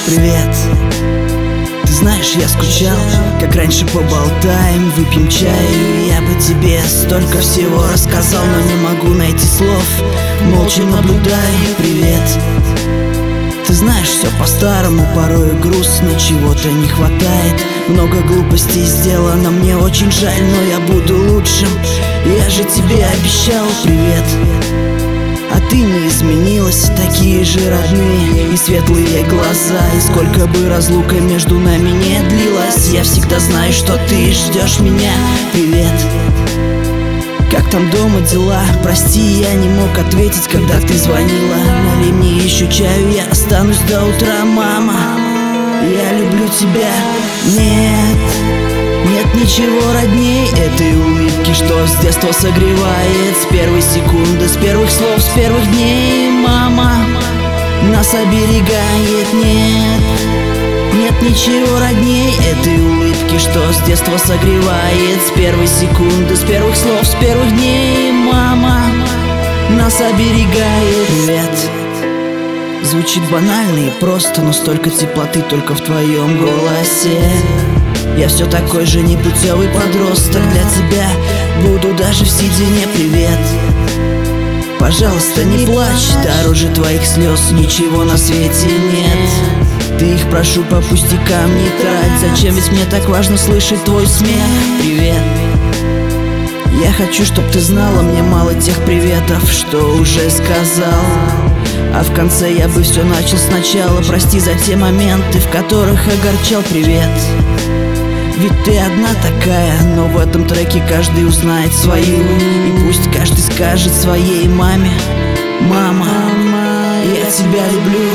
Привет. Ты знаешь, я скучал, как раньше поболтаем, выпьем чаю. Я бы тебе столько всего рассказал, но не могу найти слов, молча наблюдаю. Привет. Ты знаешь, все по-старому, порой грустно, чего-то не хватает. Много глупостей сделано, мне очень жаль, но я буду лучшим. Я же тебе обещал. Привет. А ты не изменилась, такие же родные и светлые глаза. И сколько бы разлука между нами не длилась, я всегда знаю, что ты ждешь меня. Привет. Как там дома дела? Прости, я не мог ответить, когда ты звонила. Налей мне еще чаю, я останусь до утра, мама. Я люблю тебя. Нет ничего родней этой улыбки, что с детства согревает. С первой секунды, с первых слов, с первых дней мама нас оберегает. Нет ничего родней этой улыбки, что с детства согревает. С первой секунды, с первых слов, с первых дней мама нас оберегает. Привет. Звучит банально и просто, но столько теплоты только в твоем голосе. Я все такой же непутевый подросток для тебя, буду даже в седине. Привет. Пожалуйста, не плачь, дороже твоих слез ничего на свете нет. Ты их, прошу, по пустякам не трать. Зачем, ведь мне так важно слышать твой смех. Привет. Я хочу, чтоб ты знала, мне мало тех приветов, что уже сказал. А в конце я бы все начал сначала. Прости за те моменты, в которых огорчал. Привет. Ведь ты одна такая, но в этом треке каждый узнает свою. И пусть каждый скажет своей маме: мама, я тебя люблю.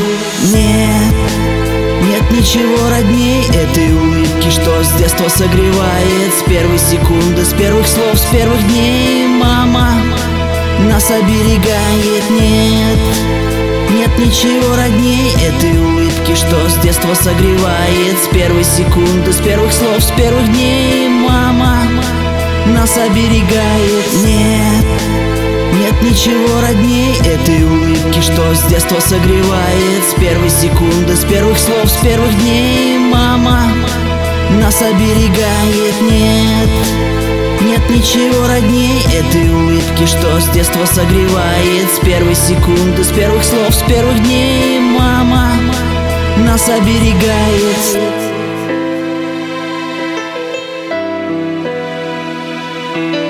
Нет ничего родней этой улыбки, что с детства согревает. С первой секунды, с первых слов, с первых дней мама нас оберегает. Нет ничего родней этой улыбки, что с детства согревает. С первой секунды, с первых слов, с первых дней мама нас оберегает. Нет ничего родней этой улыбки, что с детства согревает. С первой секунды, с первых слов, с первых дней мама нас оберегает. Нет ничего родней этой улыбки, что с детства согревает. С первой секунды, с первых слов, с первых дней мама нас оберегает.